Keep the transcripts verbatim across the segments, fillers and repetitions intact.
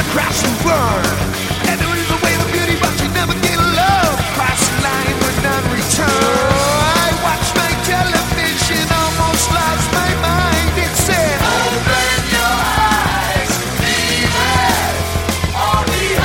crash and burn. And there is a way of beauty, but you never get love. Cross the line with non-return. I watched my television, almost lost my mind. It said, open your eyes, leave it all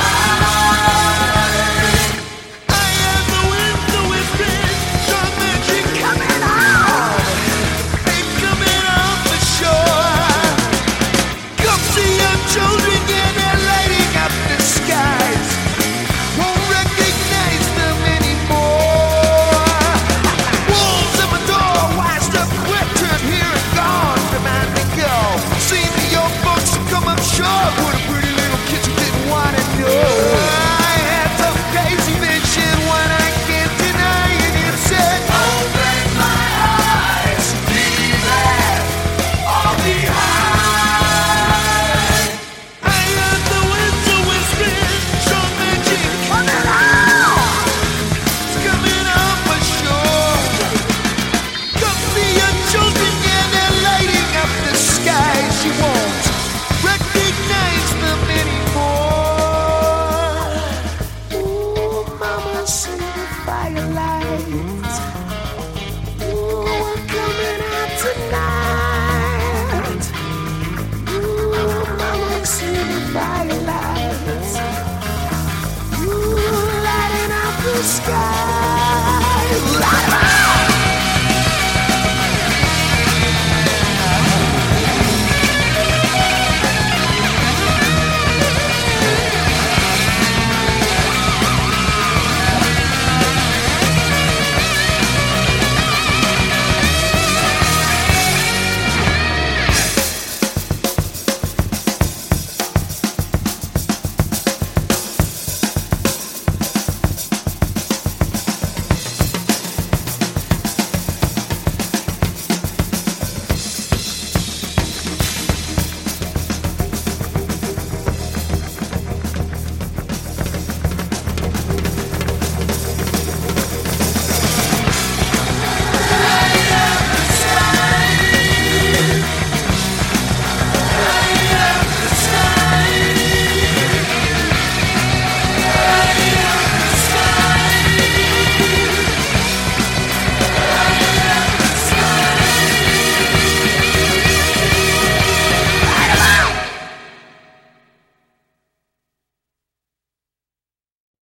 behind. I am the wind, the whispering, some magic coming out. It's coming off the shore. Come see your children, yeah, they're lighting up the skies. Won't recognize them anymore. Wolves at my door, wised up quick, turn here and gone. Demand to go. See me, your folks come up short. What a pretty little kid you didn't want to know. I had some crazy vision, one I can't deny, and it said, open my eyes, leave it all behind. I am the winds are whispering, some magic coming out. It's coming off my shore. Come see your children, yeah, they're lighting up the skies. You won't recognize them anymore. Ooh, mama, see the firelights. Ooh, we're coming out tonight. Ooh, mama, see the firelights. Ooh, lighting up the sky.